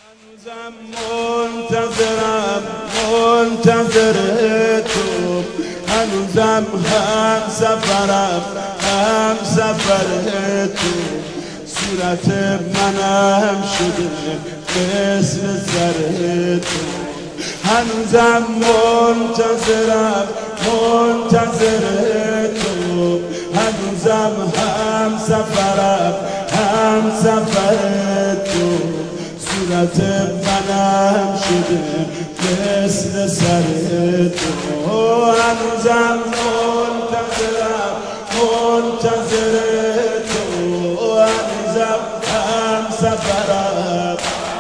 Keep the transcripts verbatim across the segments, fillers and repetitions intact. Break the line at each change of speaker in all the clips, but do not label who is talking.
هنوزم منتظرم منتظر تو، هنوزم هم سفرم هم سفر تو. صورت منم شده مثل سر تو، هنوزم منتظرم منتظر تو. هنوزم هم سفرم هم سفر تو. صورت منم شده مثل سر تو، هنوزم منتظرم منتظر تو. هنوزم هم سفرم،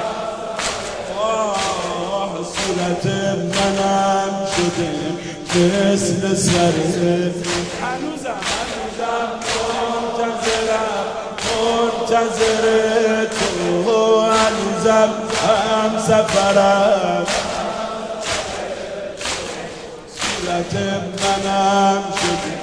صورت منم شده مثل سر تو. هنوزم هنوزم منتظرم منتظر تو. هنوزم هم سفرم، صورت منم شده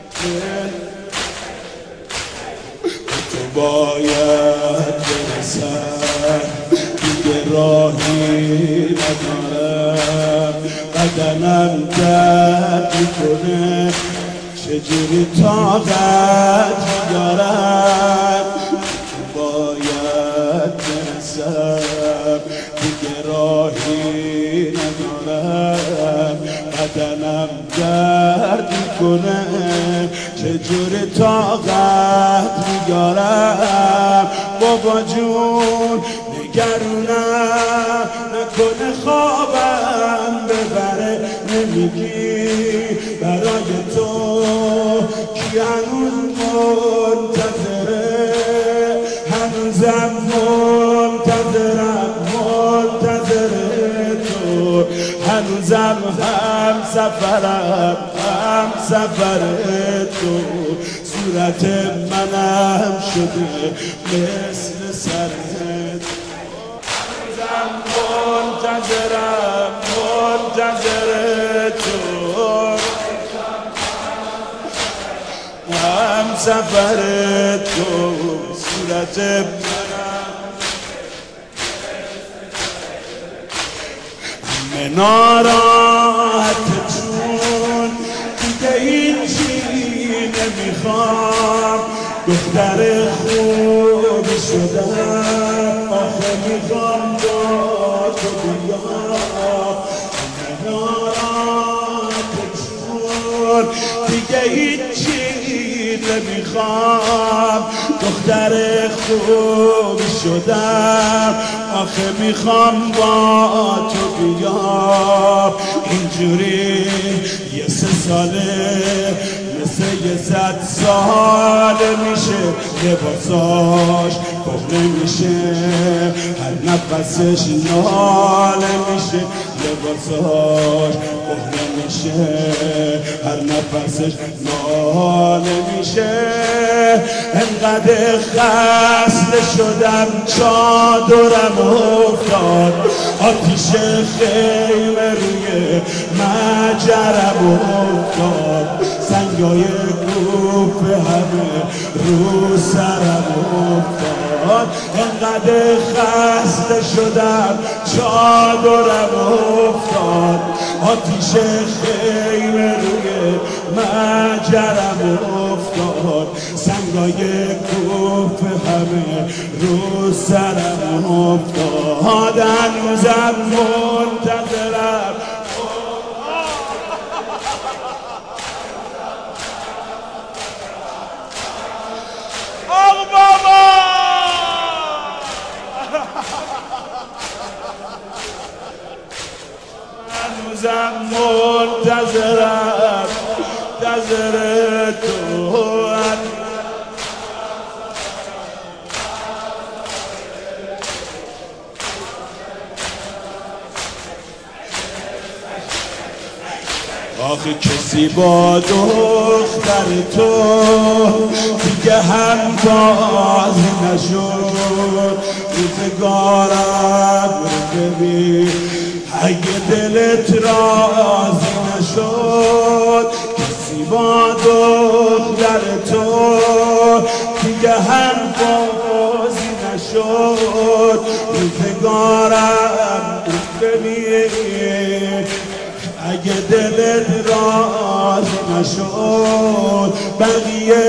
تو. باید برسم دیگه راهی ندارم، بدنم درد میکنه چجوری طاقت میدارم. تو باید برسم دیگه راهی ندارم، بدنم درد میکنه چجوری طاقت میدارم. بابا جون نگرونم نکنه خوابم ببره، نمیگی برای تو کی هنوز منتظره. هنوزم منتظرم منتظر تو. هنوزم هم سفرم هم سفر تو. صورت منم شده مثل سر تو. هنوزم منتظرم منتظر تو. هم سفر تو. صورت منم همه ناراحت چون دیگه هیچی نمیخوام. دختر خوبی شدم آخه میخوام با تو بیام. همه ناراحت چون دیگه هیچی نمیخوام. دختر خوبی شدم آخه میخوام با تو بیام. اینجوری یه سه ساله مثل یه صد ساله میشه، لباساش کهنه میشه هر نفسش ناله میشه. لباساش کهنه میشه هر نفسش ناله میشه. انقدر خسته شدم چادرم افتاد، آتیش خیمه روی مجرم افتاد. سنگای کوفه همه رو سرم افتاد. انقدر خسته شدم چادرم افتاد، آتیش خیمه روی مجرم افتاد. سنگای کوفه همه رو سرم افتاد. هنوزم منتظرم آق بابا. هنوزم منتظرم منتظر تو. آخه کسی با دختر تو دیگه هم بازی نشد. روزگارم رو ببین اگه دلت راضی نشد. کسی با دختر تو دیگه هم بازی نشد. روزگارم ببین اگه دلت راضی نشد بقیه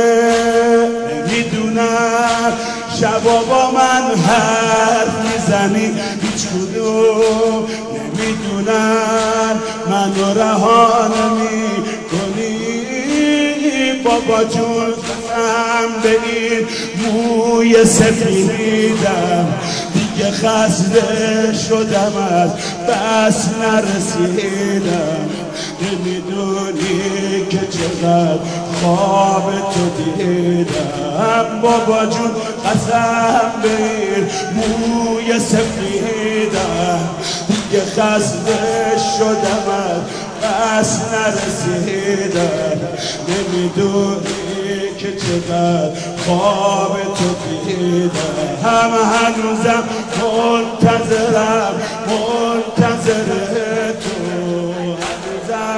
نمیدونم شبا با من حرف میزنی هیچ کدوم نمیدونن منو رها نمی‌کنی بابا جون قسم به این موی سفیدم دیگه خسته شدم از بس نرسیدم نمیدونی که چقدر خواب تو دیدم بابا جون قسم به این موی سفیدم دیگه خسته شدم از بس نرسیدم نمیدونی که چقدر خواب تو دیدم هم هنوزم منتظرم منتظر تو هنوزم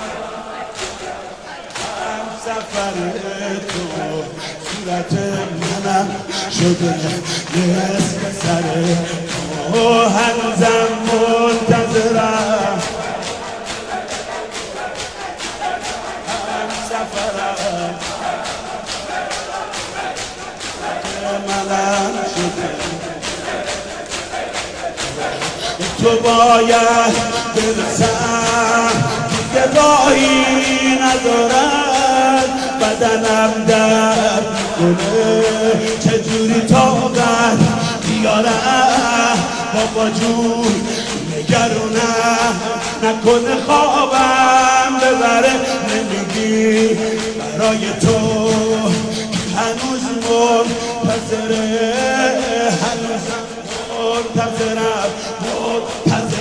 هم سفر تو صورت منم شده نصف سر تو هنوزم منتظرم هم سفرم منم شده تو باید برسم دیگه راهی ندارد بدنم درد کنه چجوری طاقت بیارم بابا جون نگرونم نکنه خوابم ببره نمیگی برای تو هنوز منتظره هنوزم منتظرم منتظرم